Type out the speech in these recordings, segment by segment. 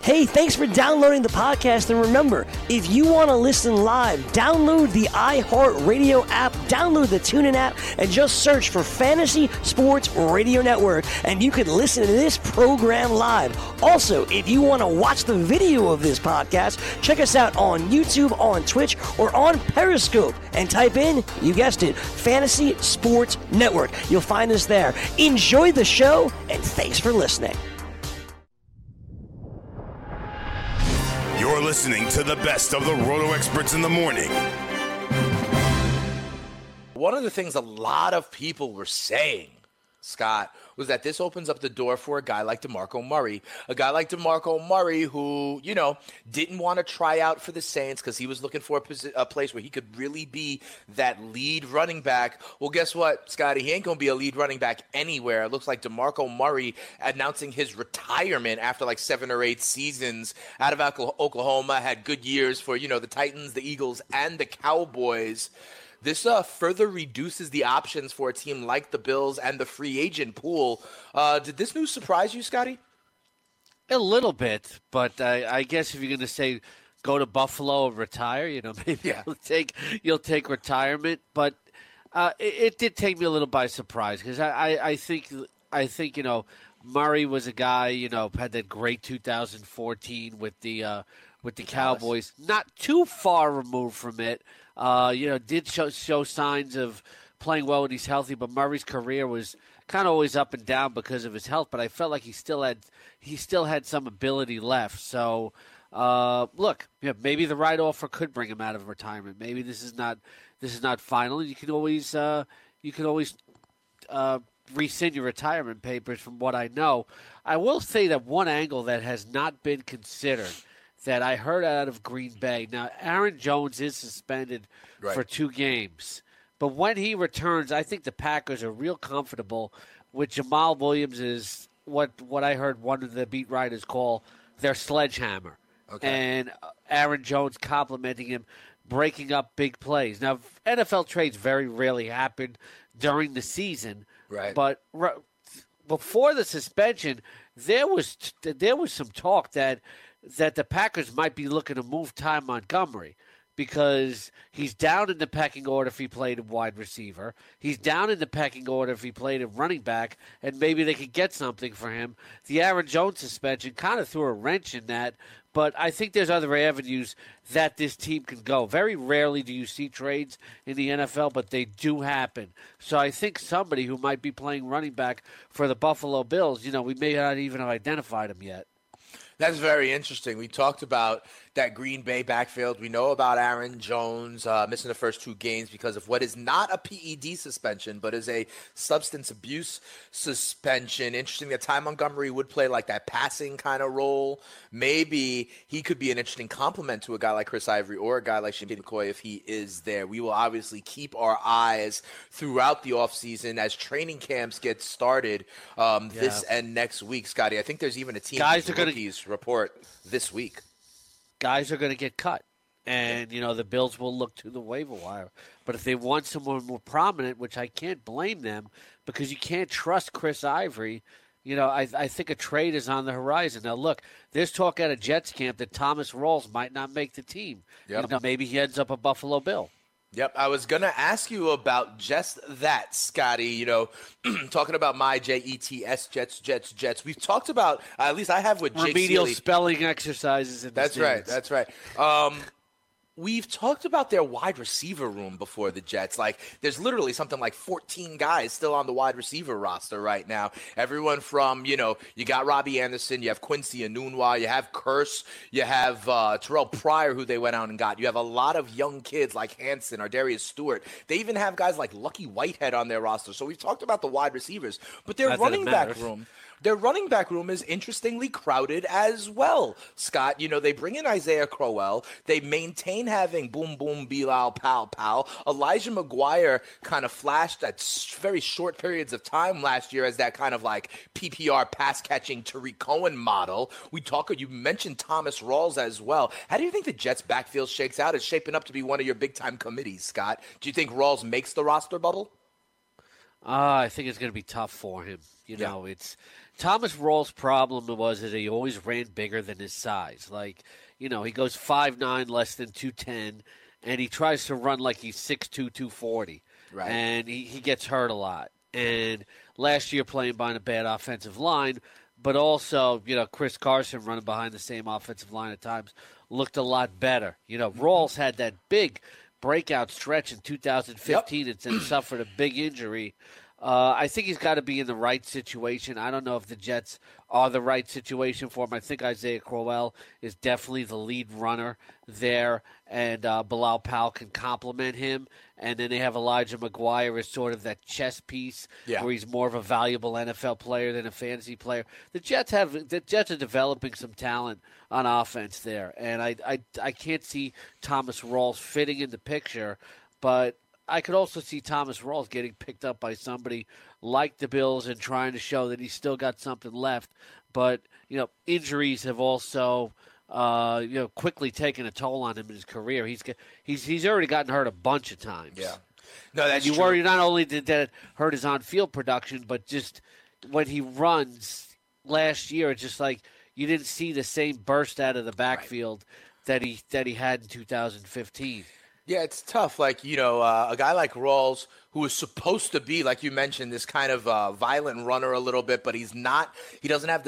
Hey, thanks for downloading the podcast. And remember, if you want to listen live, download the iHeartRadio app, download the TuneIn app, and just search for Fantasy Sports Radio Network, and you can listen to this program live. Also, if you want to watch the video of this podcast, check us out on YouTube, on Twitch, or on Periscope, and type in, you guessed it, Fantasy Sports Network. You'll find us there. Enjoy the show, and thanks for listening. You're listening to the best of the Roto Experts in the morning. One of the things a lot of people were saying, Scott, was that this opens up the door for a guy like DeMarco Murray. A guy like DeMarco Murray who, didn't want to try out for the Saints because he was looking for a place where he could really be that lead running back. Well, guess what, Scotty? He ain't going to be a lead running back anywhere. It looks like DeMarco Murray announcing his retirement after like 7 or 8 seasons out of Oklahoma, had good years for, the Titans, the Eagles, and the Cowboys. This further reduces the options for a team like the Bills and the free agent pool. Did this news surprise you, Scotty? A little bit, but I guess if you're going to say go to Buffalo and retire, maybe you'll take retirement. But it did take me a little by surprise because I think Murray was a guy had that great 2014 with the Cowboys, not too far removed from it. Did show signs of playing well when he's healthy, but Murray's career was kind of always up and down because of his health. But I felt like he still had some ability left. So, maybe the right offer could bring him out of retirement. Maybe this is not final. You can always rescind your retirement papers. From what I know, I will say that one angle that has not been considered that I heard out of Green Bay. Now, Aaron Jones is suspended for 2 games. But when he returns, I think the Packers are real comfortable with Jamal Williams is what I heard one of the beat writers call their sledgehammer. Okay. And Aaron Jones complimenting him, breaking up big plays. Now, NFL trades very rarely happen during the season. Right. But before the suspension, there was some talk that the Packers might be looking to move Ty Montgomery because he's down in the pecking order if he played a wide receiver. He's down in the pecking order if he played a running back, and maybe they could get something for him. The Aaron Jones suspension kind of threw a wrench in that, but I think there's other avenues that this team can go. Very rarely do you see trades in the NFL, but they do happen. So I think somebody who might be playing running back for the Buffalo Bills, we may not even have identified him yet. That's very interesting. We talked about that Green Bay backfield. We know about Aaron Jones missing the first 2 games because of what is not a PED suspension, but is a substance abuse suspension. Interesting that Ty Montgomery would play like that passing kind of role. Maybe he could be an interesting complement to a guy like Chris Ivory or a guy like Shane McCoy if he is there. We will obviously keep our eyes throughout the offseason as training camps get started this and next week, Scotty. I think there's even a team rookies report this week. Guys are going to get cut, and the Bills will look to the waiver wire. But if they want someone more prominent, which I can't blame them, because you can't trust Chris Ivory, I think a trade is on the horizon. Now, look, there's talk at a Jets camp that Thomas Rawls might not make the team. Yep. Maybe he ends up a Buffalo Bill. Yep, I was going to ask you about just that, Scotty. Talking about my Jets, Jets. We've talked about, at least I have with Jake remedial Seeley. Spelling exercises. That's right. We've talked about their wide receiver room before the Jets. Like, there's literally something like 14 guys still on the wide receiver roster right now. Everyone from, you got Robbie Anderson, you have Quincy Enunwa, you have Curse, you have Terrell Pryor, who they went out and got. You have a lot of young kids like Hanson or Darius Stewart. They even have guys like Lucky Whitehead on their roster. So we've talked about the wide receivers, but their running back room. Their running back room is interestingly crowded as well, Scott. They bring in Isaiah Crowell. They maintain having Boom Boom Bilal Pow Pow. Elijah McGuire kind of flashed at very short periods of time last year as that kind of like PPR pass-catching Tariq Cohen model. You mentioned Thomas Rawls as well. How do you think the Jets' backfield shakes out? It's shaping up to be one of your big-time committees, Scott. Do you think Rawls makes the roster bubble? I think it's going to be tough for him. You know, it's Thomas Rawls' problem was that he always ran bigger than his size. Like, you know, he goes 5'9", less than 210, and he tries to run like he's 6'2", 240. Right. And he gets hurt a lot. And last year playing behind a bad offensive line, but also, you know, Chris Carson running behind the same offensive line at times looked a lot better. You know, Rawls had that big breakout stretch in 2015 and then suffered a big injury. I think he's got to be in the right situation. I don't know if the Jets are the right situation for him. I think Isaiah Crowell is definitely the lead runner there, and Bilal Powell can complement him. And then they have Elijah McGuire as sort of that chess piece where he's more of a valuable NFL player than a fantasy player. The Jets are developing some talent on offense there, and I can't see Thomas Rawls fitting in the picture, but I could also see Thomas Rawls getting picked up by somebody like the Bills and trying to show that he's still got something left. But, you know, injuries have also, quickly taken a toll on him in his career. He's already gotten hurt a bunch of times. Yeah. No, that's you true. worry not only did that hurt his on-field production, but just when he runs last year, it's just like you didn't see the same burst out of the backfield that he had in 2015. Yeah, it's tough. Like, you know, a guy like Rawls, who is supposed to be, like you mentioned, this kind of violent runner a little bit, but he's not. He doesn't have the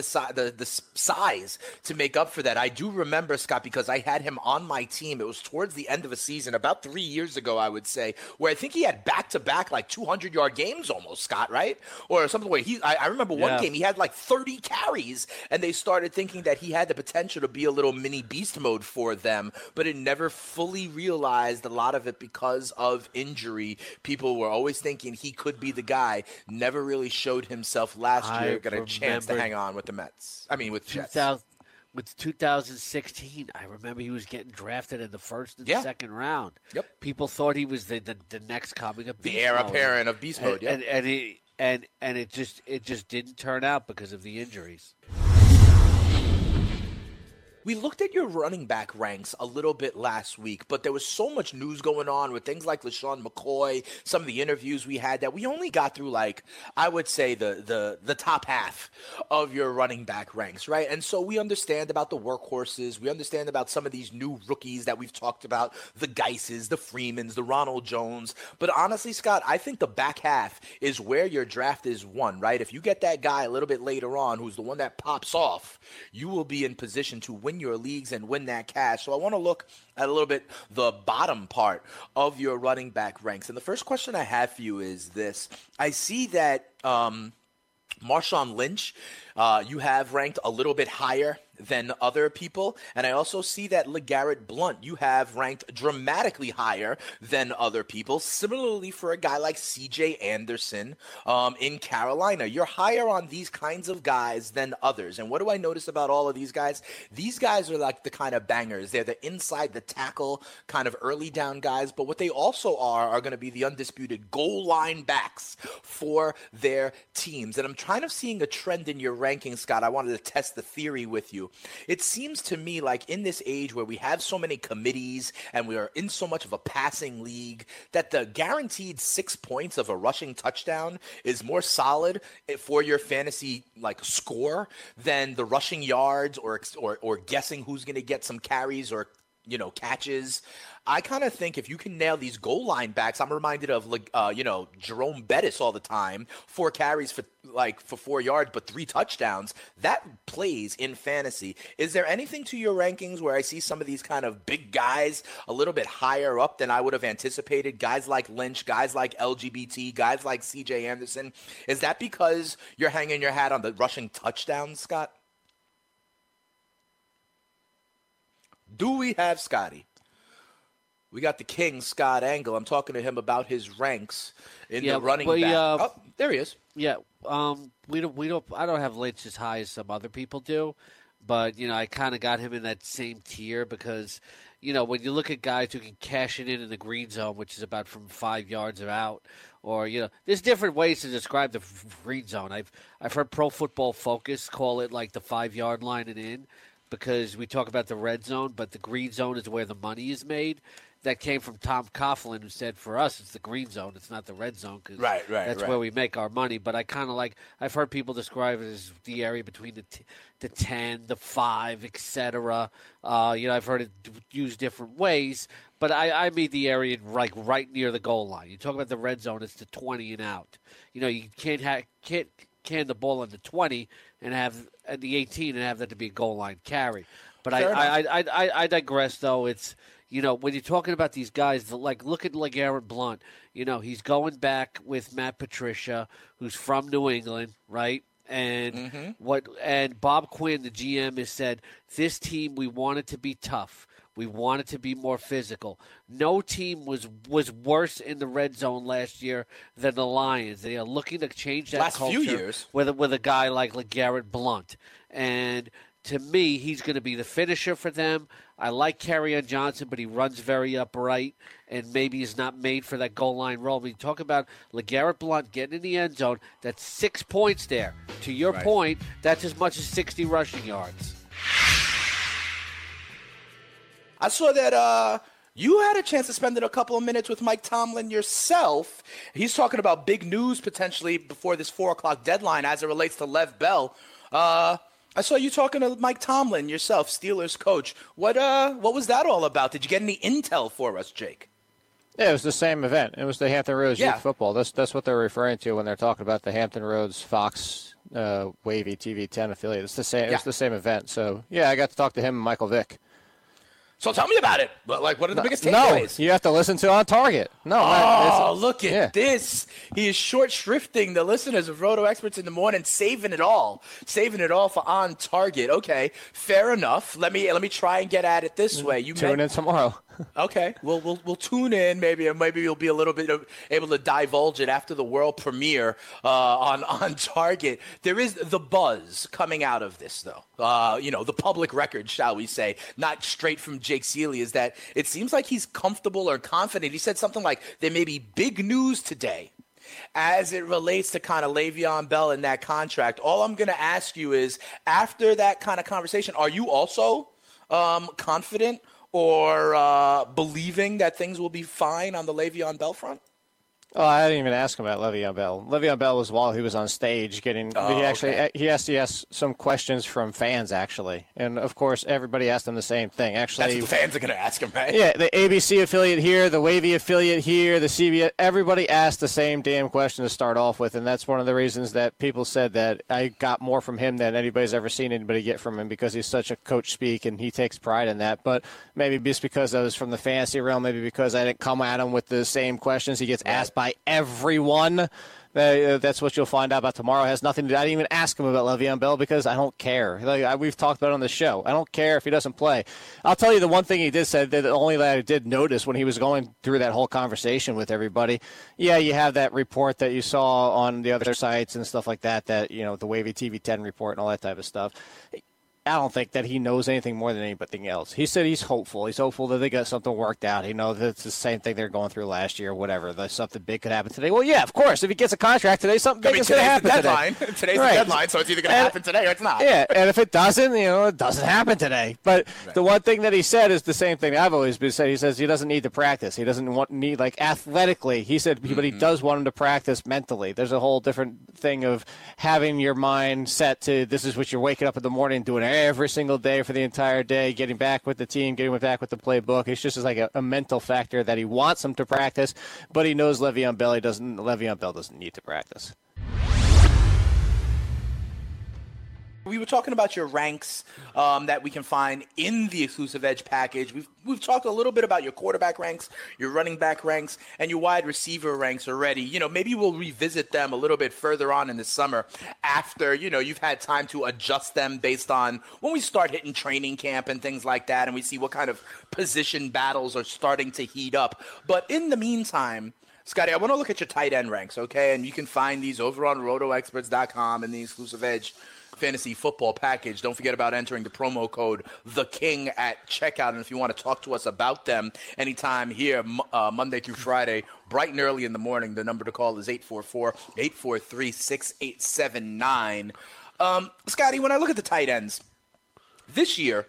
size to make up for that. I do remember, Scott, because I had him on my team. It was towards the end of a season, about 3 years ago, I would say, where I think he had back-to-back, like 200-yard games almost, Scott, right? Or something where I remember one game, he had like 30 carries, and they started thinking that he had the potential to be a little mini beast mode for them, but it never fully realized a lot of it because of injury. People were always thinking he could be the guy. Never really showed himself last year. Got a chance to hang on with the Mets. I mean, with Jets. With 2016, I remember he was getting drafted in the first and second round. Yep. People thought he was the next coming of the heir apparent of beast mode. And it just didn't turn out because of the injuries. We looked at your running back ranks a little bit last week, but there was so much news going on with things like LeSean McCoy, some of the interviews we had, that we only got through, like, I would say the top half of your running back ranks, right? And so we understand about the workhorses. We understand about some of these new rookies that we've talked about, the Geises, the Freemans, the Ronald Jones. But honestly, Scott, I think the back half is where your draft is won, right? If you get that guy a little bit later on who's the one that pops off, you will be in position to win your leagues and win that cash. So I want to look at a little bit the bottom part of your running back ranks. And the first question I have for you is this. I see that Marshawn Lynch, you have ranked a little bit higher than other people. And I also see that LeGarrette Blount, you have ranked dramatically higher than other people. Similarly for a guy like C.J. Anderson in Carolina. You're higher on these kinds of guys than others. And what do I notice about all of these guys? These guys are like the kind of bangers. They're the inside the tackle kind of early down guys. But what they also are going to be the undisputed goal line backs for their teams. And I'm trying to seeing a trend in your rankings, Scott. I wanted to test the theory with you. It seems to me like in this age where we have so many committees and we are in so much of a passing league that the guaranteed 6 points of a rushing touchdown is more solid for your fantasy like score than the rushing yards or guessing who's going to get some carries or catches. I kind of think if you can nail these goal line backs, I'm reminded of Jerome Bettis all the time, 4 carries for 4 yards, but 3 touchdowns. That plays in fantasy. Is there anything to your rankings where I see some of these kind of big guys a little bit higher up than I would have anticipated? Guys like Lynch, guys like LGBT, guys like C.J. Anderson. Is that because you're hanging your hat on the rushing touchdowns, Scott? Do we have Scotty? We got the king, Scott Engel. I'm talking to him about his ranks in the running back. There he is. Yeah, we don't. I don't have Lynch as high as some other people do, but I kind of got him in that same tier because when you look at guys who can cash it in the green zone, which is about from 5 yards or out, or there's different ways to describe the green zone. I've heard Pro Football Focus call it like the 5 yard line and in. because we talk about the red zone, but the green zone is where the money is made. That came from Tom Coughlin, who said, for us, it's the green zone. It's not the red zone because that's where we make our money. But I kind of I've heard people describe it as the area between the 10, the 5, etc. I've heard it used different ways. But I mean the area right near the goal line. You talk about the red zone, it's the 20 and out. You can't can the ball on the 20 and have at the 18 and have that to be a goal line carry. But I digress, though. It's when you're talking about these guys, look at Aaron Blunt. He's going back with Matt Patricia, who's from New England, right? And and Bob Quinn, the GM, has said this team, we want it to be tough. We want it to be more physical. No team was worse in the red zone last year than the Lions. They are looking to change that culture few years with a guy like Garrett Blunt. And to me, he's going to be the finisher for them. I like Kerryon Johnson, but he runs very upright and maybe is not made for that goal line role. When you talk about LeGarrette Blunt getting in the end zone, that's 6 points there. To your point, that's as much as 60 rushing yards. I saw that you had a chance to spend a couple of minutes with Mike Tomlin yourself. He's talking about big news potentially before this 4 o'clock deadline as it relates to Lev Bell. I saw you talking to Mike Tomlin yourself, Steelers coach. What was that all about? Did you get any intel for us, Jake? Yeah, it was the same event. It was the Hampton Roads Youth Football. That's what they're referring to when they're talking about the Hampton Roads Fox Wavy TV 10 affiliate. It's the same. It's the same event. So yeah, I got to talk to him and Michael Vick. So tell me about it. What are the biggest takeaways? No, you have to listen to On Target. No. Look at this. He is short shrifting the listeners of Roto Experts in the Morning, saving it all for On Target. Okay, fair enough. Let me try and get at it this way. Tune in tomorrow. Okay, we'll tune in. Maybe you'll be a little bit able to divulge it after the world premiere on Target. There is the buzz coming out of this, though. The public record, shall we say, not straight from Jake Seeley, is that it seems like he's comfortable or confident. He said something like there may be big news today as it relates to kind of Le'Veon Bell and that contract. All I'm going to ask you is, after that kind of conversation, are you also confident or believing that things will be fine on the Le'Veon Bell front? Oh, I didn't even ask him about Le'Veon Bell. Le'Veon Bell was while he was on stage getting. He asked some questions from fans actually, and of course everybody asked him the same thing. Actually, that's what the fans are going to ask him, right? Yeah, the ABC affiliate here, the Wavy affiliate here, the CBS. Everybody asked the same damn question to start off with, and that's one of the reasons that people said that I got more from him than anybody's ever seen anybody get from him, because he's such a coach speak and he takes pride in that. But maybe just because I was from the fantasy realm, maybe because I didn't come at him with the same questions he gets asked by everyone. That's what you'll find out about tomorrow. It has nothing to do. I didn't even ask him about Le'Veon Bell because I don't care. We've talked about it on the show. I don't care if he doesn't play. I'll tell you the one thing he did say that only that I did notice when he was going through that whole conversation with everybody. Yeah, you have that report that you saw on the other sites and stuff like that, the Wavy TV 10 report and all that type of stuff. I don't think that he knows anything more than anybody else. He said he's hopeful. He's hopeful that they got something worked out. He knows that it's the same thing they're going through last year, whatever. That something big could happen today. Well, yeah, of course. If he gets a contract today, something big is going to happen today. Today's the deadline, so it's either going to happen today or it's not. Yeah, and if it doesn't, it doesn't happen today. But the one thing that he said is the same thing I've always been saying. He says he doesn't need to practice. He doesn't need athletically. He said, but he does want him to practice mentally. There's a whole different thing of having your mind set to this is what you're waking up in the morning doing every single day for the entire day, getting back with the team, getting back with the playbook. It's just like a mental factor that he wants him to practice, but he knows Le'Veon Bell doesn't need to practice. We were talking about your ranks that we can find in the Exclusive Edge package. We've talked a little bit about your quarterback ranks, your running back ranks, and your wide receiver ranks already. Maybe we'll revisit them a little bit further on in the summer after, you've had time to adjust them based on when we start hitting training camp and things like that, and we see what kind of position battles are starting to heat up. But in the meantime, Scotty, I want to look at your tight end ranks, okay? And you can find these over on rotoexperts.com in the Exclusive Edge Fantasy Football package. Don't forget about entering the promo code THEKING at checkout. And if you want to talk to us about them anytime here, Monday through Friday, bright and early in the morning, the number to call is 844-843-6879. Scotty, when I look at the tight ends, This year,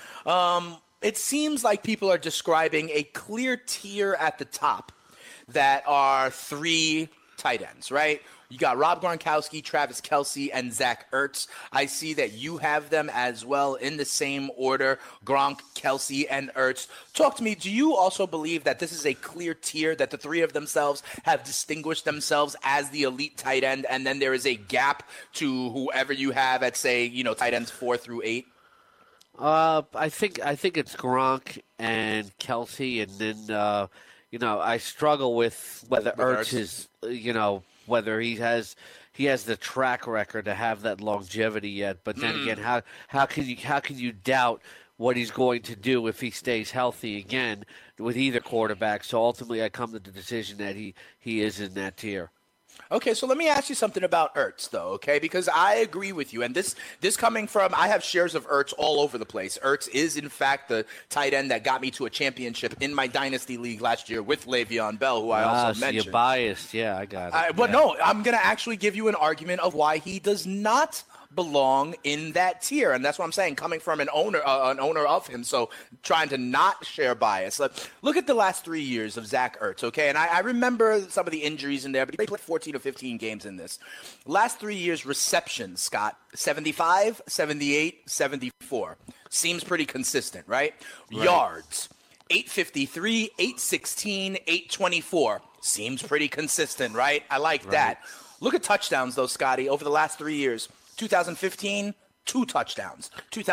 it seems like people are describing a clear tier at the top that are 3 tight ends, right? You got Rob Gronkowski, Travis Kelce, and Zach Ertz. I see that you have them as well in the same order, Gronk, Kelce, and Ertz. Talk to me. Do you also believe that this is a clear tier, that the 3 of themselves have distinguished themselves as the elite tight end, and then there is a gap to whoever you have at, say, tight ends 4 through 8? I think it's Gronk and Kelce, and then I struggle with whether Ertz is whether he has the track record to have that longevity yet. But then again, how can you doubt what he's going to do if he stays healthy again with either quarterback? So ultimately, I come to the decision that he is in that tier. Okay, so let me ask you something about Ertz, though, okay? Because I agree with you. And this coming from, I have shares of Ertz all over the place. Ertz is, in fact, the tight end that got me to a championship in my Dynasty League last year with Le'Veon Bell, who I also mentioned. You're biased. Yeah, I got it. But no, I'm going to actually give you an argument of why he does not belong in that tier, and that's what I'm saying, coming from an owner of him, so trying to not share bias. Look at the last 3 years of Zach Ertz, okay? And I remember some of the injuries in there, but he played 14 or 15 games in this. Last 3 years, receptions, Scott, 75, 78, 74. Seems pretty consistent, right? Yards, 853, 816, 824. Seems pretty consistent, right? I like that. Look at touchdowns, though, Scotty, over the last 3 years. 2015, 2 touchdowns.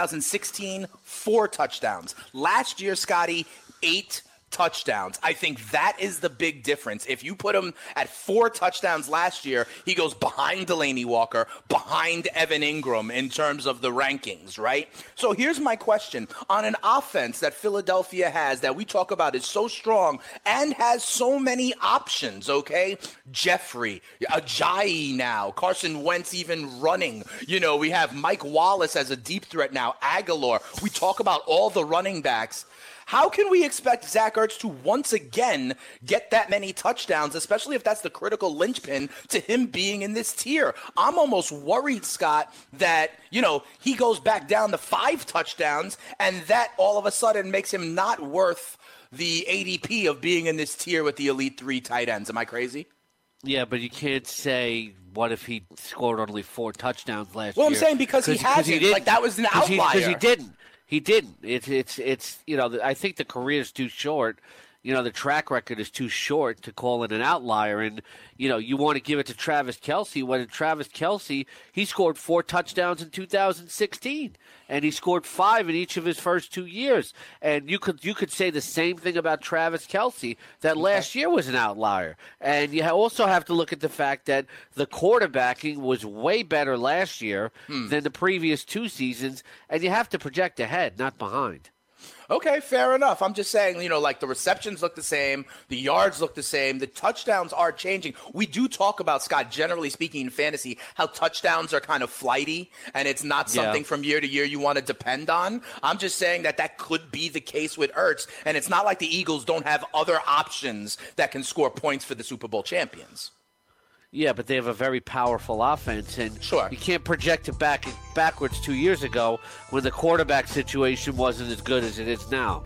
2016, 4 touchdowns. Last year, Scotty, 8 touchdowns. I think that is the big difference. If you put him at 4 touchdowns last year, he goes behind Delaney Walker, behind Evan Ingram in terms of the rankings, right? So here's my question. On an offense that Philadelphia has, that we talk about is so strong and has so many options, okay? Jeffrey, Ajayi now, Carson Wentz even running. We have Mike Wallace as a deep threat now, Aguilar. We talk about all the running backs. How can we expect Zach Ertz to once again get that many touchdowns, especially if that's the critical linchpin to him being in this tier? I'm almost worried, Scott, that, he goes back down to 5 touchdowns, and that all of a sudden makes him not worth the ADP of being in this tier with the elite 3 tight ends. Am I crazy? Yeah, but you can't say, what if he scored only 4 touchdowns last year? Well, I'm saying because he hasn't. That was an outlier. Because he didn't. He didn't. It's I think the career is too short. The track record is too short to call it an outlier. And, you want to give it to Travis Kelce. When Travis Kelce, he scored 4 touchdowns in 2016. And he scored 5 in each of his first 2 years. And you could say the same thing about Travis Kelce, that last year was an outlier. And you also have to look at the fact that the quarterbacking was way better last year than the previous 2 seasons. And you have to project ahead, not behind. Okay, fair enough. I'm just saying, the receptions look the same, the yards look the same, the touchdowns are changing. We do talk about, Scott, generally speaking in fantasy, how touchdowns are kind of flighty and it's not something from year to year you want to depend on. I'm just saying that could be the case with Ertz, and it's not like the Eagles don't have other options that can score points for the Super Bowl champions. Yeah, but they have a very powerful offense, and you can't project it backwards 2 years ago when the quarterback situation wasn't as good as it is now.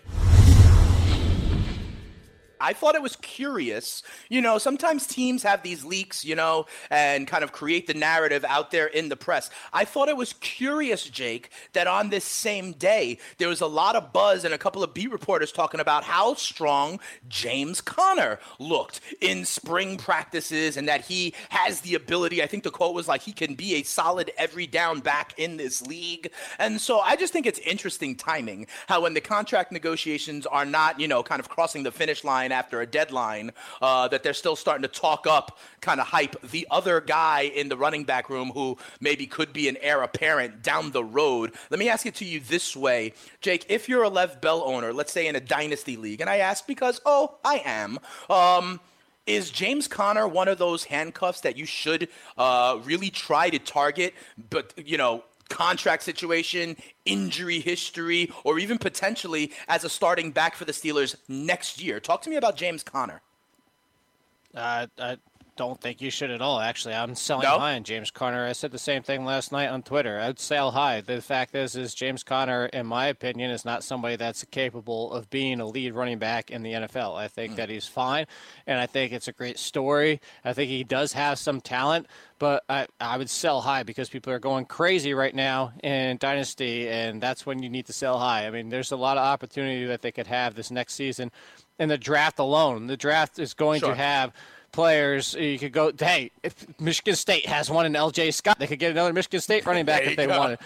I thought it was curious. Sometimes teams have these leaks, and kind of create the narrative out there in the press. I thought it was curious, Jake, that on this same day, there was a lot of buzz and a couple of beat reporters talking about how strong James Conner looked in spring practices and that he has the ability, I think the quote was like, he can be a solid every down back in this league. And so I just think it's interesting timing, how when the contract negotiations are not, kind of crossing the finish line after a deadline, that they're still starting to talk up, kind of hype the other guy in the running back room who maybe could be an heir apparent down the road. Let me ask it to you this way, Jake. If you're a Lev Bell owner, let's say in a dynasty league, and I ask because, I am, is James Conner one of those handcuffs that you should really try to target, but, contract situation, injury history, or even potentially as a starting back for the Steelers next year? Talk to me about James Conner. don't think you should at all, actually. I'm selling high on James Conner. I said the same thing last night on Twitter. I'd sell high. The fact is James Conner, in my opinion, is not somebody that's capable of being a lead running back in the NFL. I think that he's fine, and I think it's a great story. I think he does have some talent, but I would sell high because people are going crazy right now in Dynasty, and that's when you need to sell high. I mean, there's a lot of opportunity that they could have this next season. In the draft alone, the draft is going to have players. You could go, hey, if Michigan State has one in L.J. Scott, they could get another Michigan State running back if they wanted.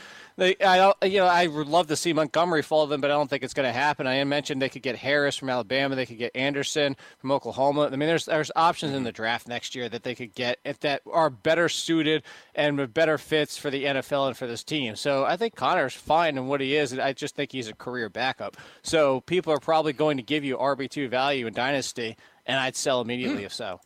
I would love to see Montgomery follow them, but I don't think it's going to happen. I mentioned they could get Harris from Alabama. They could get Anderson from Oklahoma. I mean, there's options in the draft next year that they could get that are better suited and with better fits for the NFL and for this team. So I think Connor's fine in what he is. I just think he's a career backup. So people are probably going to give you RB2 value in Dynasty, and I'd sell immediately if so.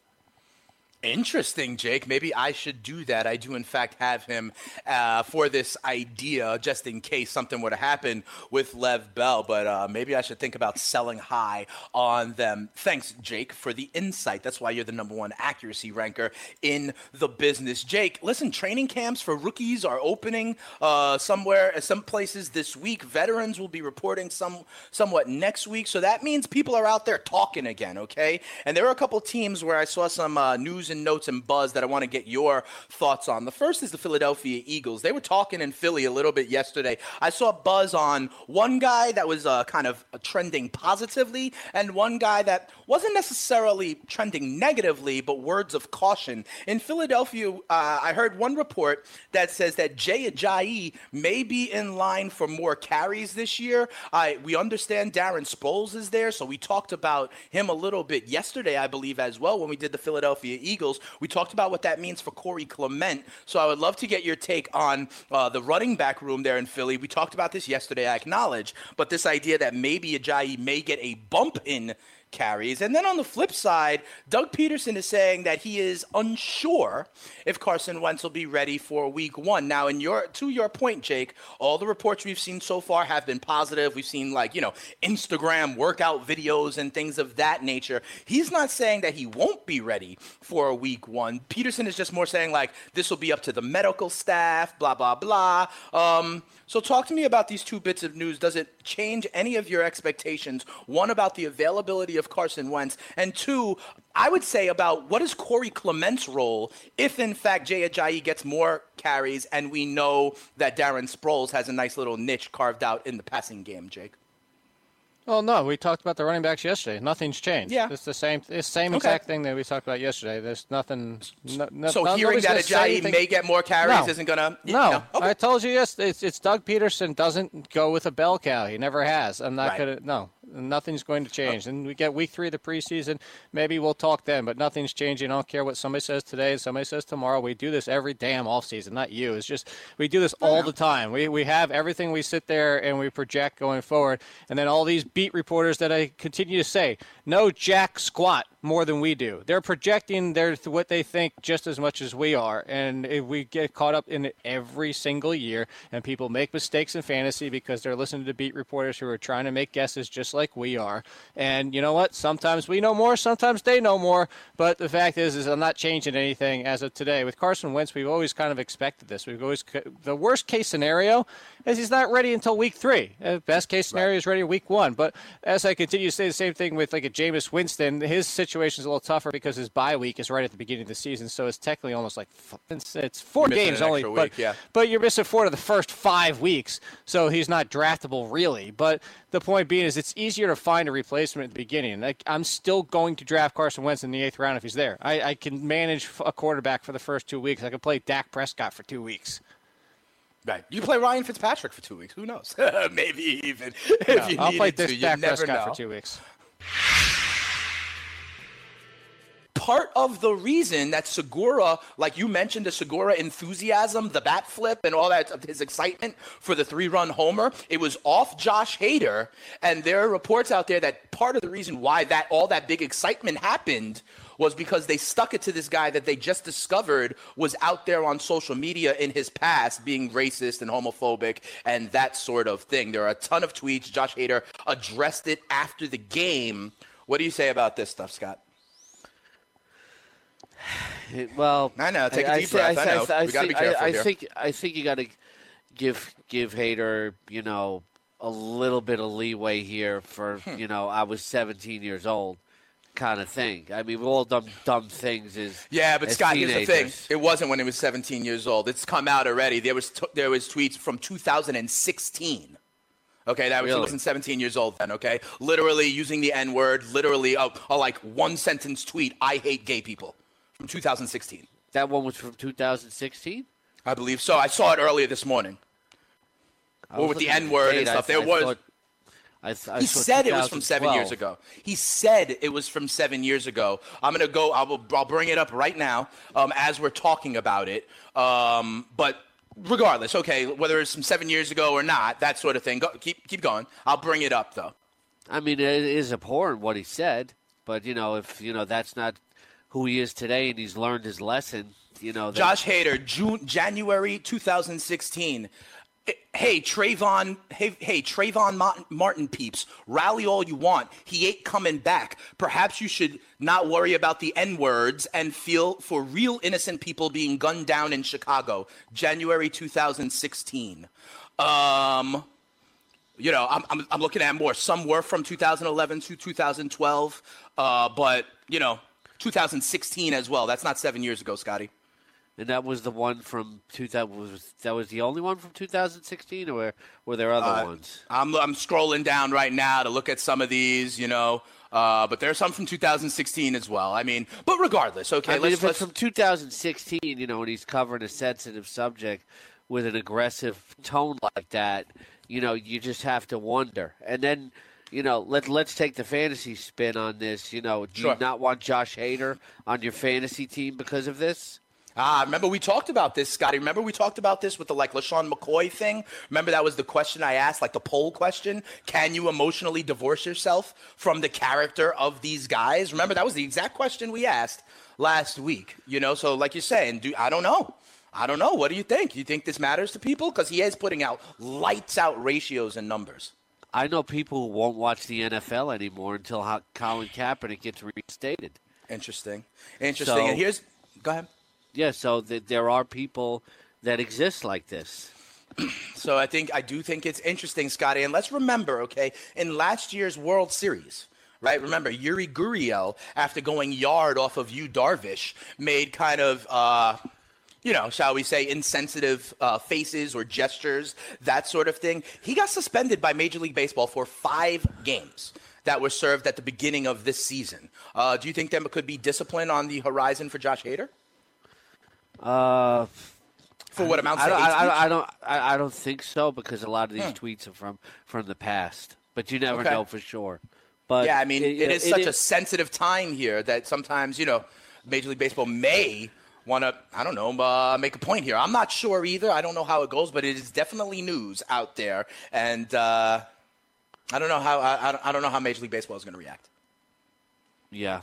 Interesting, Jake. Maybe I should do that. I do, in fact, have him for this idea, just in case something were to happen with Lev Bell. But maybe I should think about selling high on them. Thanks, Jake, for the insight. That's why you're the #1 accuracy ranker in the business. Jake, listen, training camps for rookies are opening some places this week. Veterans will be reporting somewhat next week. So that means people are out there talking again, okay? And there are a couple teams where I saw some news and notes and buzz that I want to get your thoughts on. The first is the Philadelphia Eagles. They were talking in Philly a little bit yesterday. I saw buzz on one guy that was kind of trending positively and one guy that wasn't necessarily trending negatively, but words of caution. In Philadelphia, I heard one report that says that Jay Ajayi may be in line for more carries this year. We understand Darren Sproles is there, so we talked about him a little bit yesterday, I believe, as well, when we did the Philadelphia Eagles. We talked about what that means for Corey Clement. So I would love to get your take on the running back room there in Philly. We talked about this yesterday, I acknowledge, but this idea that maybe Ajayi may get a bump in carries. And then on the flip side, Doug Peterson is saying that he is unsure if Carson Wentz will be ready for week 1. Now, to your point, Jake, all the reports we've seen so far have been positive. We've seen Instagram workout videos and things of that nature. He's not saying that he won't be ready for week 1. Peterson is just more saying this will be up to the medical staff, blah, blah, blah. So talk to me about these two bits of news. Does it change any of your expectations? One, about the availability of Carson Wentz, and two, I would say about what is Corey Clement's role if, in fact, Jay Ajayi gets more carries and we know that Darren Sproles has a nice little niche carved out in the passing game, Jake? Well, no, we talked about the running backs yesterday. Nothing's changed. Yeah. It's the same exact thing that we talked about yesterday. There's nothing. So hearing that Ajayi may get more carries isn't going to. No. Okay. I told you, yes. It's Doug Peterson doesn't go with a bell cow. He never has. I'm not going to. No. Nothing's going to change. And we get week 3 of the preseason. Maybe we'll talk then, but nothing's changing. I don't care what somebody says today and somebody says tomorrow. We do this every damn offseason, not you. It's just we do this all the time. We have everything we sit there and we project going forward. And then all these beat reporters that I continue to say, no jack squat more than we do. They're projecting what they think just as much as we are. And we get caught up in it every single year, and people make mistakes in fantasy because they're listening to beat reporters who are trying to make guesses just like we are. And you know what? Sometimes we know more, sometimes they know more. But the fact is I'm not changing anything as of today. With Carson Wentz, we've always kind of expected this. The worst case scenario is he's not ready until week 3. Best case scenario is ready week 1. But as I continue to say the same thing with a Jameis Winston, his situation is a little tougher because his bye week is right at the beginning of the season, so it's technically almost it's 4 games only, but you're missing 4 of the first 5 weeks, so he's not draftable really. But the point being is it's easier to find a replacement at the beginning. I'm still going to draft Carson Wentz in the 8th round if he's there. I can manage a quarterback for the first 2 weeks. I can play Dak Prescott for 2 weeks. Right. You play Ryan Fitzpatrick for 2 weeks. Who knows? Maybe even if you I'll play this Dak Prescott for 2 weeks. Part of the reason that Segura, like you mentioned, the Segura enthusiasm, the bat flip, and all that, his excitement for the 3-run homer, it was off Josh Hader. And there are reports out there that part of the reason why all that big excitement happened was because they stuck it to this guy that they just discovered was out there on social media in his past being racist and homophobic and that sort of thing. There are a ton of tweets. Josh Hader addressed it after the game. What do you say about this stuff, Scott? Well, I know. Take a deep breath. I know. We got to be careful here. I think you got to give Hader, a little bit of leeway here for, I was 17 years old kind of thing. I mean, we've all done dumb things but Scott, teenagers. Here's the thing. It wasn't when he was 17 years old. It's come out already. There was tweets from 2016. Okay, he wasn't 17 years old then, okay? Literally using the N-word, literally a like one-sentence tweet, I hate gay people, from 2016. That one was from 2016? I believe so. I saw it earlier this morning. Or with the N-word and stuff. He said it was from 7 years ago. He said it was from 7 years ago. I'll bring it up right now as we're talking about it. But regardless, okay, whether it's from 7 years ago or not, that sort of thing. Keep going. I'll bring it up, though. I mean, it is abhorrent what he said, but, if, that's not who he is today and he's learned his lesson, Josh Hader, January 2016. Hey, Trayvon Martin peeps, rally all you want. He ain't coming back. Perhaps you should not worry about the N-words and feel for real innocent people being gunned down in Chicago. January 2016. I'm looking at more. Some were from 2011 to 2012, but 2016 as well. That's not 7 years ago, Scotty. And that was the one from 2000. That was the only one from 2016, or were there other ones? I'm scrolling down right now to look at some of these, but there are some from 2016 as well. I mean, but regardless, okay. If it's from 2016, and he's covering a sensitive subject with an aggressive tone like that, you just have to wonder. And then, let's take the fantasy spin on this. Do you not want Josh Hader on your fantasy team because of this? Remember we talked about this, Scotty. Remember we talked about this with the LaShawn McCoy thing? Remember that was the question I asked, like the poll question? Can you emotionally divorce yourself from the character of these guys? Remember that was the exact question we asked last week. So like you're saying, I don't know. What do you think? You think this matters to people? Because he is putting out lights out ratios and numbers. I know people who won't watch the NFL anymore until Colin Kaepernick gets reinstated. Interesting. And here's – go ahead. Yeah, so there are people that exist like this. So I do think it's interesting, Scotty. And let's remember, okay, in last year's World Series, right? Remember, Yuri Gurriel, after going yard off of Yu Darvish, made kind of, shall we say, insensitive faces or gestures, that sort of thing. He got suspended by Major League Baseball for 5 games that were served at the beginning of this season. Do you think there could be discipline on the horizon for Josh Hader? For what amounts to hate speech? I don't think so, because a lot of these tweets are from the past. But you never know for sure. But yeah, I mean, it is such a sensitive time here that sometimes, Major League Baseball may want to, make a point here. I'm not sure either. I don't know how it goes, but it is definitely news out there, and I don't know how Major League Baseball is going to react. Yeah.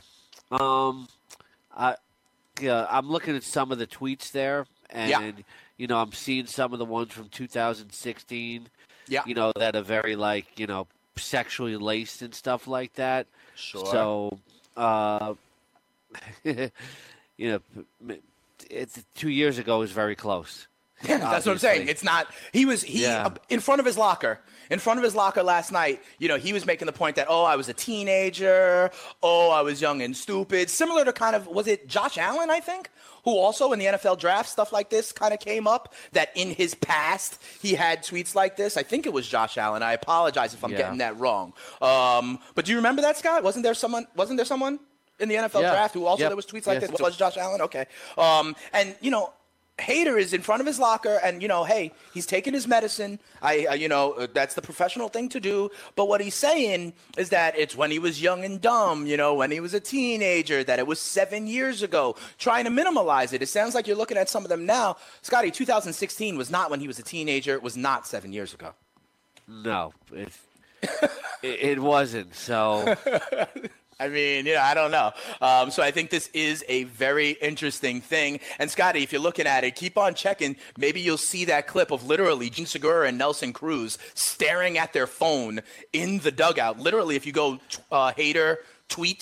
I'm looking at some of the tweets there, and I'm seeing some of the ones from 2016. Yeah. That are very sexually laced and stuff like that. Sure. So, 2 years ago was very close. Yeah, that's what I'm saying. It's not. He in front of his locker. In front of his locker last night, he was making the point that, I was a teenager. I was young and stupid. Similar to was it Josh Allen, I think, who also in the NFL draft, stuff like this kind of came up, that in his past he had tweets like this. I think it was Josh Allen. I apologize if I'm getting that wrong. But do you remember that, Scott? Wasn't there someone in the NFL draft who also there was tweets like this? Was Josh Allen? Okay. And Hader is in front of his locker, and hey, he's taking his medicine. That's the professional thing to do. But what he's saying is that it's when he was young and dumb, when he was a teenager, that it was 7 years ago. Trying to minimalize it. It sounds like you're looking at some of them now. Scotty, 2016 was not when he was a teenager. It was not 7 years ago. No, it wasn't. So. I mean, I don't know. So I think this is a very interesting thing. And, Scotty, if you're looking at it, keep on checking. Maybe you'll see that clip of literally Jean Segura and Nelson Cruz staring at their phone in the dugout. Literally, if you go Hader tweets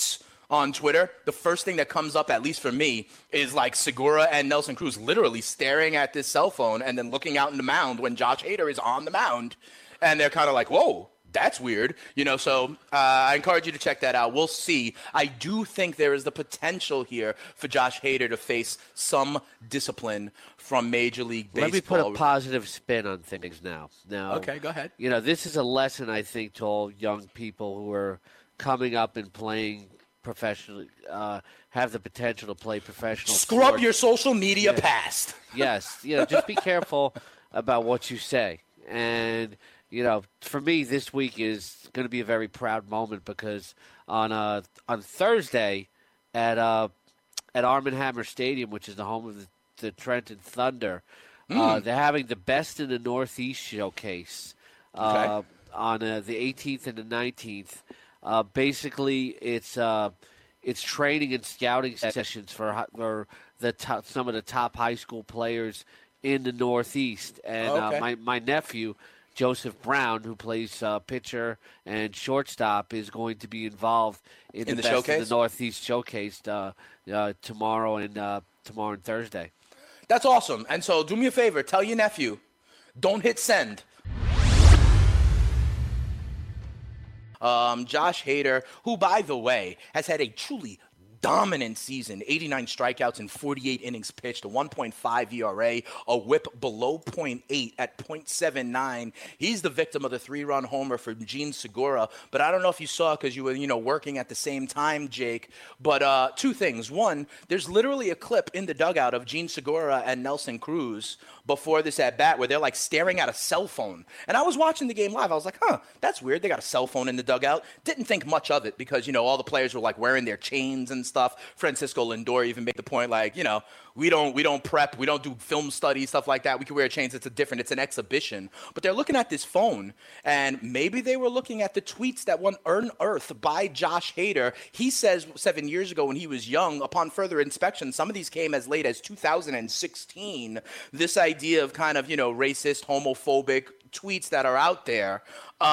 on Twitter, the first thing that comes up, at least for me, is like Segura and Nelson Cruz literally staring at this cell phone and then looking out in the mound when Josh Hader is on the mound. And they're kind of like, whoa, that's weird. So I encourage you to check that out. We'll see. I do think there is the potential here for Josh Hader to face some discipline from Major League Baseball. Let me put a positive spin on things now. Okay, go ahead. This is a lesson, I think, to all young people who are coming up and playing professionally, have the potential to play professional Scrub sports. your social media past. Yes. Just be careful about what you say. And, for me, this week is going to be a very proud moment because on Thursday at Arm & Hammer Stadium, which is the home of the Trenton Thunder, they're having the Best in the Northeast showcase on the 18th and the 19th. Basically, it's training and scouting sessions for some of the top high school players in the Northeast. And my nephew, Joseph Brown, who plays pitcher and shortstop, is going to be involved in the Best showcase? of the Northeast showcase tomorrow and Thursday. That's awesome. And so do me a favor. Tell your nephew, don't hit send. Josh Hader, who, by the way, has had a truly dominant season, 89 strikeouts in 48 innings pitched, a 1.5 ERA, a whip below 0.8 at 0.79. He's the victim of the 3-run homer for Jean Segura. But I don't know if you saw because you were, working at the same time, Jake. But two things. One, there's literally a clip in the dugout of Jean Segura and Nelson Cruz before this at-bat where they're, like, staring at a cell phone. And I was watching the game live. I was like, that's weird. They got a cell phone in the dugout. Didn't think much of it because, all the players were, like, wearing their chains and stuff. Francisco Lindor even made the point, like, we don't prep, we don't do film studies, stuff like that. We can wear chains. It's an exhibition. But they're looking at this phone, and maybe they were looking at the tweets that were unearthed by Josh Hader. He says 7 years ago when he was young, upon further inspection, some of these came as late as 2016. This idea of kind of, racist, homophobic tweets that are out there.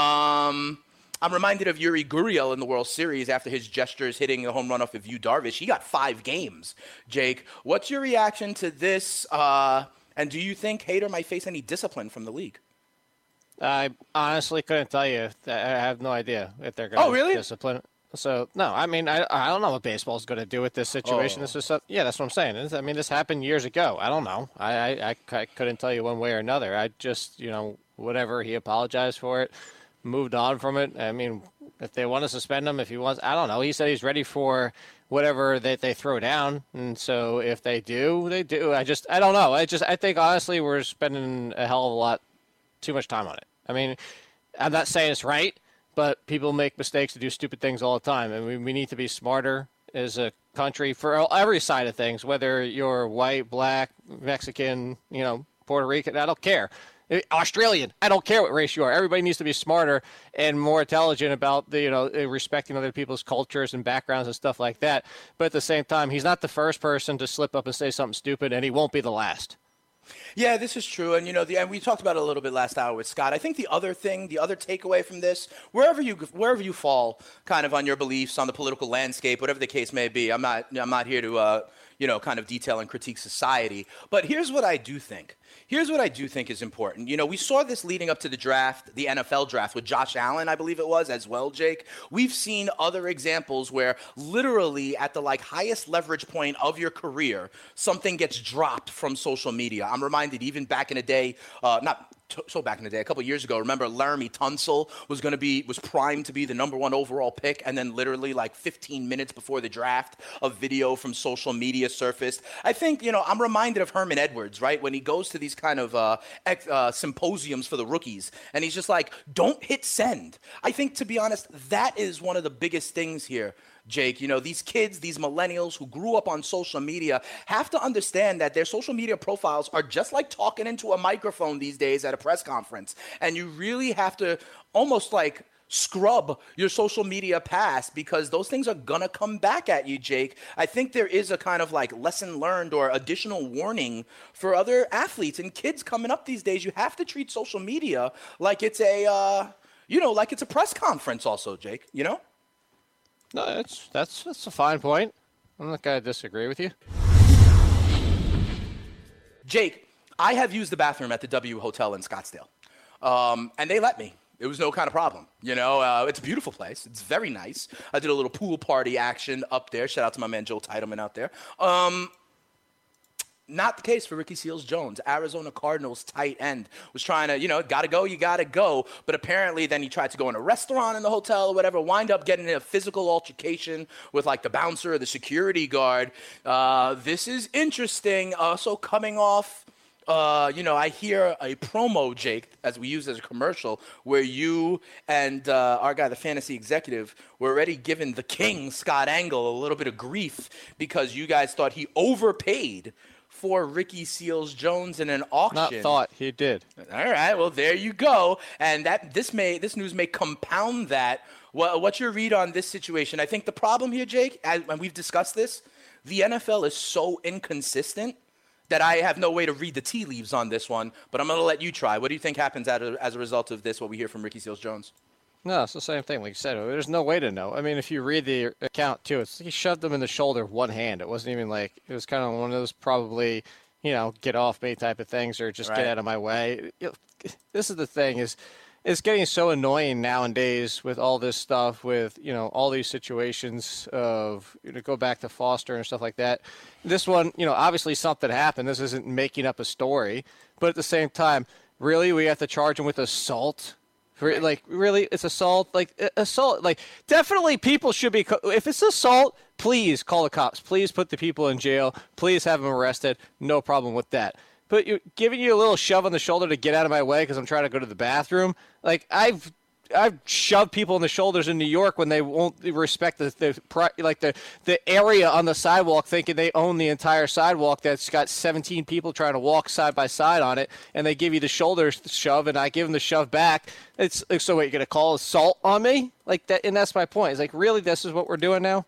I'm reminded of Yuri Gurriel in the World Series after his gestures hitting a home run off of Yu Darvish. He got 5 games. Jake, what's your reaction to this? And do you think Hader might face any discipline from the league? I honestly couldn't tell you. I have no idea if they're going to discipline. So, no, I mean, I don't know what baseball's going to do with this situation. This is that's what I'm saying. This happened years ago. I don't know. I couldn't tell you one way or another. I just, whatever, he apologized for it. Moved on from it. I mean, if they want to suspend him, if he wants, I don't know. He said he's ready for whatever that they throw down, and so if they do, they do. I don't know. I think honestly we're spending a hell of a lot too much time on it. I mean, I'm not saying it's right, but people make mistakes and do stupid things all the time, and we need to be smarter as a country for every side of things, whether you're white, black, Mexican, Puerto Rican. I don't care. Australian, I don't care what race you are. Everybody needs to be smarter and more intelligent about respecting other people's cultures and backgrounds and stuff like that. But at the same time, he's not the first person to slip up and say something stupid, and he won't be the last. Yeah, this is true. And, and we talked about it a little bit last hour with Scott. I think the other takeaway from this, wherever you fall kind of on your beliefs on the political landscape, whatever the case may be, I'm not here to, kind of detail and critique society. But here's what I do think. Here's what I do think is important. We saw this leading up to the draft, the NFL draft, with Josh Allen, I believe it was, as well, Jake. We've seen other examples where literally at the highest leverage point of your career, something gets dropped from social media. I'm reminded even back in the day, back in the day, a couple of years ago, remember Laramie Tunsil was primed to be the number 1 overall pick, and then literally 15 minutes before the draft, a video from social media surfaced. I think, I'm reminded of Herman Edwards, right? When he goes to these kind of symposiums for the rookies, and he's just like, don't hit send. I think, to be honest, that is one of the biggest things here, Jake. These kids, these millennials who grew up on social media have to understand that their social media profiles are just like talking into a microphone these days at a press conference. And you really have to almost scrub your social media past because those things are going to come back at you, Jake. I think there is a kind of lesson learned or additional warning for other athletes and kids coming up these days. You have to treat social media like it's a, like it's a press conference also, Jake, No, that's a fine point. I'm not going to disagree with you. Jake, I have used the bathroom at the W Hotel in Scottsdale, and they let me. It was no kind of problem. It's a beautiful place. It's very nice. I did a little pool party action up there. Shout out to my man Joe Titleman out there. Not the case for Ricky Seals-Jones. Arizona Cardinals tight end was trying to, gotta go, you gotta go. But apparently then he tried to go in a restaurant in the hotel or whatever, wind up getting in a physical altercation with like the bouncer or the security guard. This is interesting. Also coming off, I hear a promo, Jake, as we use as a commercial, where you and our guy, the fantasy executive, were already giving the king, Scott Engel, a little bit of grief because you guys thought he overpaid for Ricky Seals-Jones in an auction. Not thought, he did. All right, well, there you go. And this news may compound that. What's your read on this situation? I think the problem here, Jake, and we've discussed this, the NFL is so inconsistent that I have no way to read the tea leaves on this one, but I'm going to let you try. What do you think happens as a result of this, what we hear from Ricky Seals-Jones? No, it's the same thing. Like you said, there's no way to know. I mean, if you read the account, too, it's he shoved him in the shoulder with one hand. It wasn't even like – it was kind of one of those probably, get off me type of things or just get out of my way. This is the thing is it's getting so annoying nowadays with all this stuff with, all these situations of go back to Foster and stuff like that. This one, obviously something happened. This isn't making up a story. But at the same time, really, we have to charge him with assault? Like, really, it's assault? Like, assault. Like, definitely people should be – if it's assault, please call the cops. Please put the people in jail. Please have them arrested. No problem with that. But giving you a little shove on the shoulder to get out of my way because I'm trying to go to the bathroom, like, I've shoved people in the shoulders in New York when they won't respect the area on the sidewalk, thinking they own the entire sidewalk that's got 17 people trying to walk side by side on it, and they give you the shoulder shove, and I give them the shove back. It's so what, you're gonna call assault on me like that? And that's my point. It's like, really, this is what we're doing now?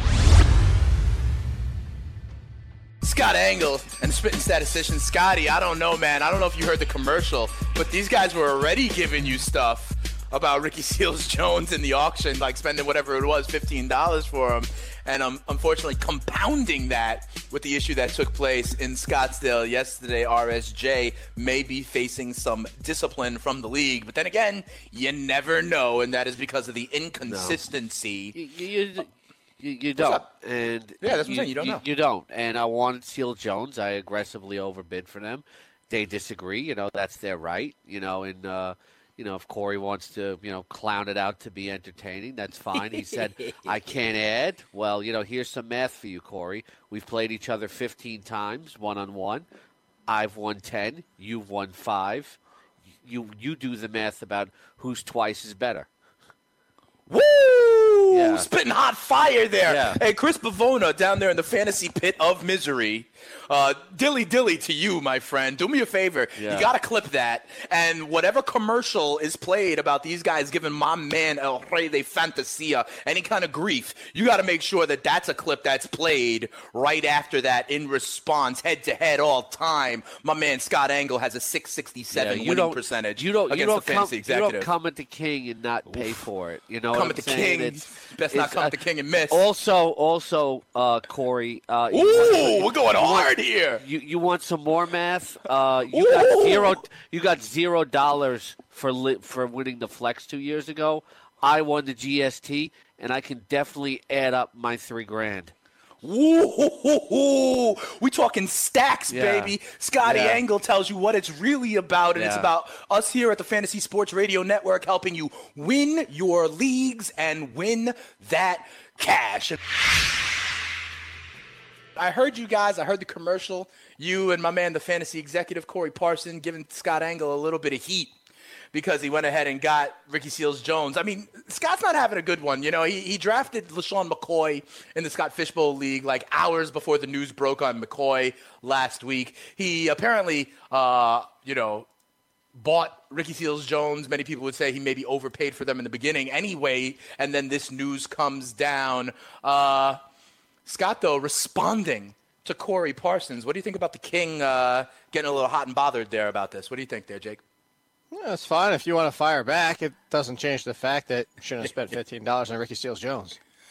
Scott Engel and Spitting Statistician. Scotty, I don't know, man. I don't know if you heard the commercial, but these guys were already giving you stuff about Ricky Seals-Jones in the auction, like spending whatever it was, $15 for him. And unfortunately compounding that with the issue that took place in Scottsdale yesterday. RSJ may be facing some discipline from the league. But then again, you never know, and that is because of the inconsistency. No. You don't. And yeah, that's what I'm saying. You don't know. You don't. And I wanted Seals-Jones. I aggressively overbid for them. They disagree. That's their right. And if Corey wants to, clown it out to be entertaining, that's fine. He said, I can't add. Well, here's some math for you, Corey. We've played each other 15 times, one-on-one. I've won 10. You've won 5. You do the math about who's twice is better. Woo! Yeah. Spitting hot fire there. Yeah. Hey, Chris Bavona down there in the fantasy pit of misery. Dilly to you, my friend. Do me a favor. Yeah. You got to clip that. And whatever commercial is played about these guys giving my man El Rey de Fantasia any kind of grief, you got to make sure that that's a clip that's played right after that in response, head-to-head all time. My man Scott Engel has a 667 winning percentage against the fantasy executive. You don't come at the king and not pay for it. You know come what at I'm the king. Best not come at the king and miss. Also, Corey. We're going hard here. You want some more math? You got $0 for winning the flex 2 years ago. I won the GST, and I can definitely add up my $3,000. Ooh, we talking stacks, baby. Scotty Engel tells you what it's really about, and it's about us here at the Fantasy Sports Radio Network helping you win your leagues and win that cash. I heard you guys. I heard the commercial. You and my man, the fantasy executive, Corey Parson, giving Scott Engel a little bit of heat because he went ahead and got Ricky Seals-Jones. I mean, Scott's not having a good one. You know, he drafted LaShawn McCoy in the Scott Fishbowl League like hours before the news broke on McCoy last week. He apparently, bought Ricky Seals-Jones. Many people would say he maybe overpaid for them in the beginning anyway, and then this news comes down. Scott, though, responding to Corey Parsons. What do you think about the king getting a little hot and bothered there about this? What do you think there, Jake? Yeah, it's fine. If you want to fire back, it doesn't change the fact that you shouldn't have spent $15 on Ricky Seals-Jones.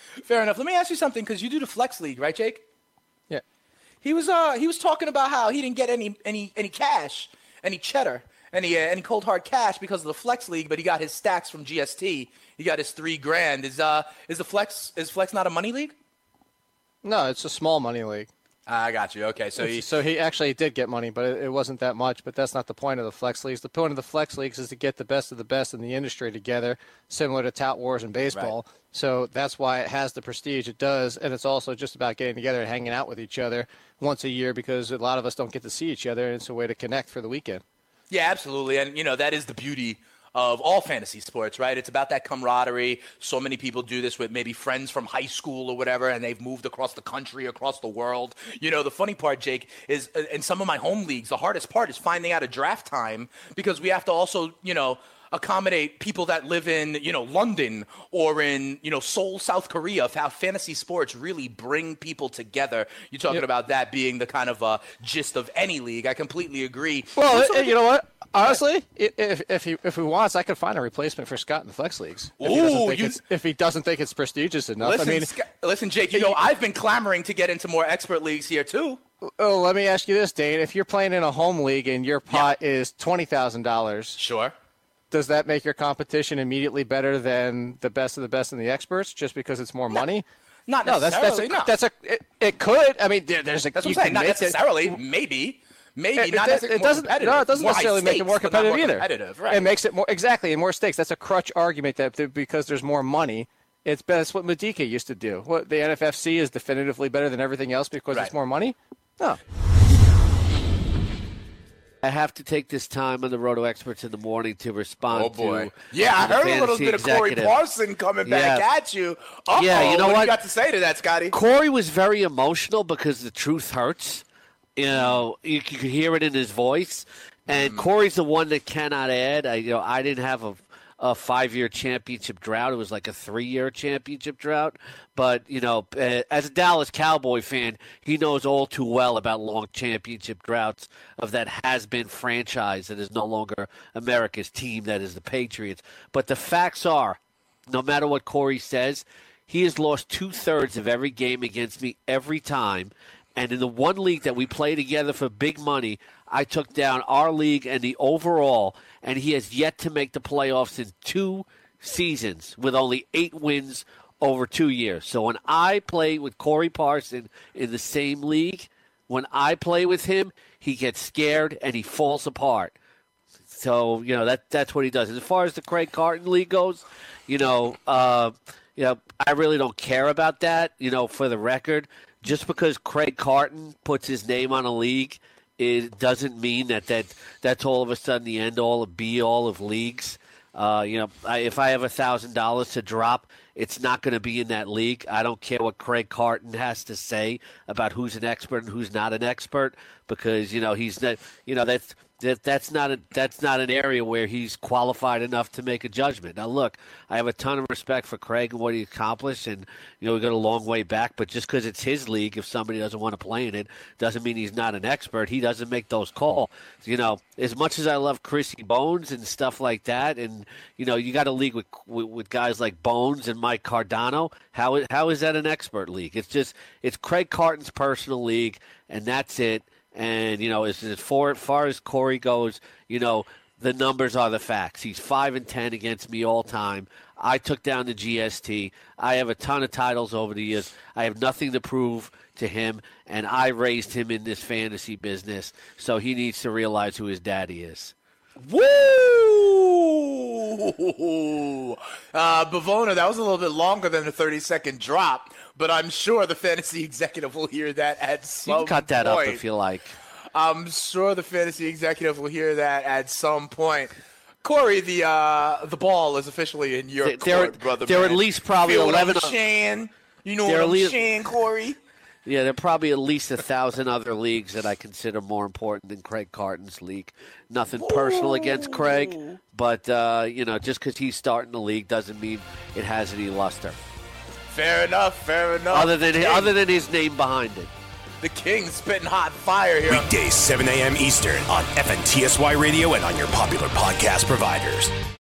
Fair enough. Let me ask you something, because you do the Flex League, right, Jake? Yeah. He was talking about how he didn't get any cash, any cheddar, any cold hard cash because of the Flex League, but he got his stacks from GST. He got his $3,000. Is Flex not a money league? No, it's a small money league. I got you. Okay, so he actually did get money, but it wasn't that much. But that's not the point of the Flex Leagues. The point of the Flex Leagues is to get the best of the best in the industry together, similar to Tout Wars and baseball. Right. So that's why it has the prestige it does, and it's also just about getting together and hanging out with each other once a year, because a lot of us don't get to see each other, and it's a way to connect for the weekend. Yeah, absolutely. And, that is the beauty of all fantasy sports, right? It's about that camaraderie. So many people do this with maybe friends from high school or whatever, and they've moved across the country, across the world. The funny part, Jake, is in some of my home leagues, the hardest part is finding out a draft time, because we have to also, accommodate people that live in, London or in, Seoul, South Korea, how fantasy sports really bring people together. You're talking about that being the kind of gist of any league. I completely agree. Well, you know what? Honestly, if he wants, I could find a replacement for Scott in the Flex Leagues. If he doesn't think it's prestigious enough. Listen, Jake, I've been clamoring to get into more expert leagues here too. Oh, let me ask you this, Dane. If you're playing in a home league and your pot is $20,000, sure. Does that make your competition immediately better than the best of the best and the experts just because it's more money? Not necessarily. It could. I mean, there's a. That's what I'm saying. Not necessarily. Maybe. It doesn't necessarily make it more competitive either. Right. It makes it more and more stakes. That's a crutch argument that because there's more money. That's what Medica used to do. What the NFFC is definitively better than everything else because it's more money. No. I have to take this time on the Roto Experts in the morning to respond to. Yeah, I heard a little bit of Corey Parson coming back at you. Yeah, you know what you got to say to that, Scotty? Corey was very emotional because the truth hurts. You could hear it in his voice. And Corey's the one that cannot add. I didn't have a 5-year championship drought. It was like a 3-year championship drought. But, as a Dallas Cowboy fan, he knows all too well about long championship droughts of that has-been franchise that is no longer America's team, that is the Patriots. But the facts are, no matter what Corey says, he has lost 2/3 of every game against me every time. And in the one league that we play together for big money, I took down our league and the overall, and he has yet to make the playoffs in 2 seasons with only 8 wins over 2 years. So when I play with Corey Parson in the same league, when I play with him, he gets scared and he falls apart. So, that's what he does. As far as the Craig Carton league goes, I really don't care about that, for the record. Just because Craig Carton puts his name on a league, it doesn't mean that's all of a sudden the end-all, be-all of leagues. If I have $1,000 to drop, it's not going to be in that league. I don't care what Craig Carton has to say about who's an expert and who's not an expert, because he's not. That's not an area where he's qualified enough to make a judgment. Now, look, I have a ton of respect for Craig and what he accomplished, and we got a long way back. But just because it's his league, if somebody doesn't want to play in it, doesn't mean he's not an expert. He doesn't make those calls. As much as I love Chrissy Bones and stuff like that, and you got a league with guys like Bones and Mike Cardano. How is that an expert league? It's Craig Carton's personal league, and that's it. And, as far as Corey goes, the numbers are the facts. He's 5-10 against me all time. I took down the GST. I have a ton of titles over the years. I have nothing to prove to him, and I raised him in this fantasy business, so he needs to realize who his daddy is. Woo! Bavona, that was a little bit longer than a 30-second drop, but I'm sure the fantasy executive will hear that at some point. You can cut that up if you like. I'm sure the fantasy executive will hear that at some point. Corey, the ball is officially in your court, brother. There are at least probably 11. You know what I'm saying, Corey? Yeah, there are probably at least 1,000 other leagues that I consider more important than Craig Carton's league. Nothing personal against Craig, but just because he's starting the league doesn't mean it has any luster. Fair enough. Other than his name behind it. The King's spitting hot fire here. Weekdays, 7 a.m. Eastern on FNTSY Radio and on your popular podcast providers.